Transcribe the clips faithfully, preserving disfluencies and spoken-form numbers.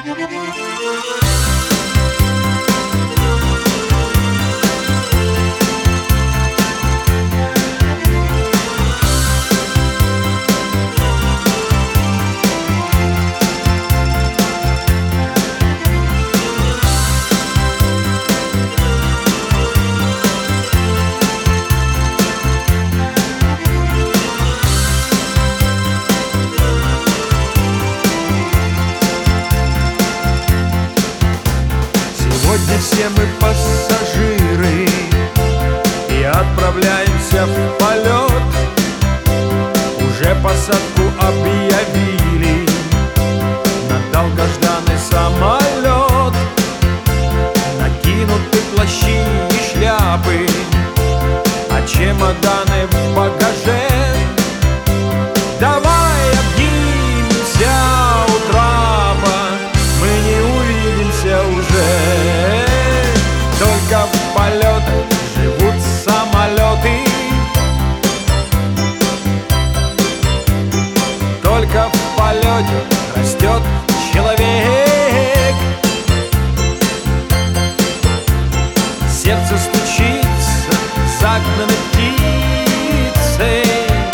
Сегодня все мы пассажиры и отправляемся в полет. Уже посадку объявили на долгожданный самолет. Накинуты плащи и шляпы, а чемоданы в багаже. Давай обнимемся у трапа, мы не увидимся уже. Только в полетах живут самолеты, только в полете растет человек. Сердце стучится загнанной птицей,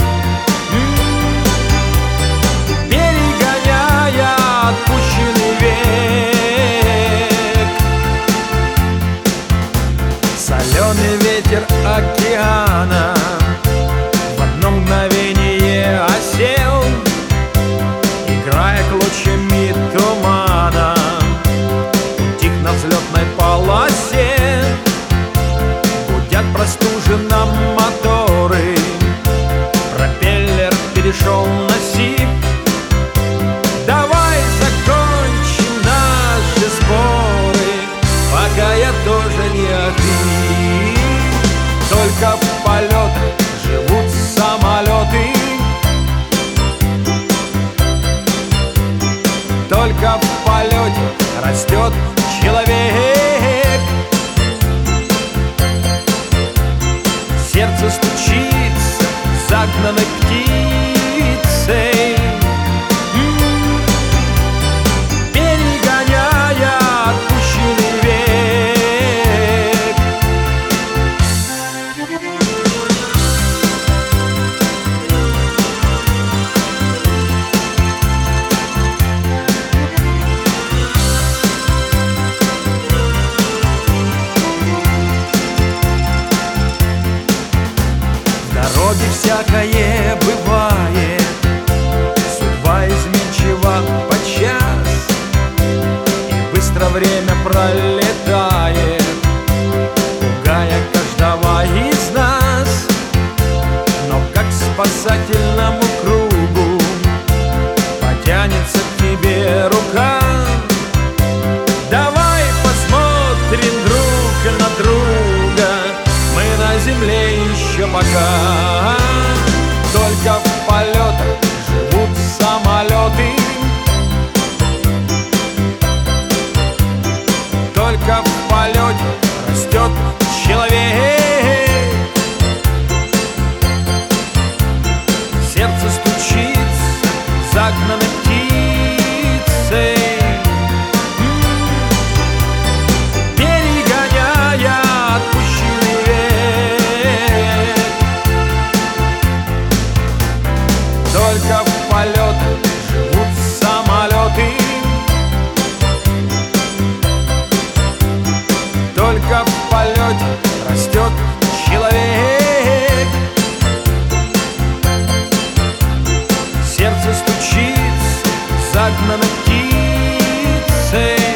перегоняя отпущенный век. Соленый ветер океана в одно мгновение осел, играя клочьями тумана, утих на взлетной полосе. Гудят простуженно моторы, пропеллер перешел на сип. Давай закончим наши споры, пока я тоже не охрип. Только в полетах живут самолеты, только в полете растет человек. Сердце стучится загнанной птицей, перегоняя отпущенный век. В дороге всякое бывает, судьба изменчива подчас, и быстро время пролетает, пугая каждого из нас. Но как к спасательному кругу потянется к тебе рука. Давай посмотрим друг на друга, мы на земле еще пока. Только в полетах живут самолеты, только в полете растет человек. Сердце стучится загнанной птицей, перегоняя отпущенный век. Только в полетах живут самолеты, только в полете растет человек. Сердце стучится загнанной птицей,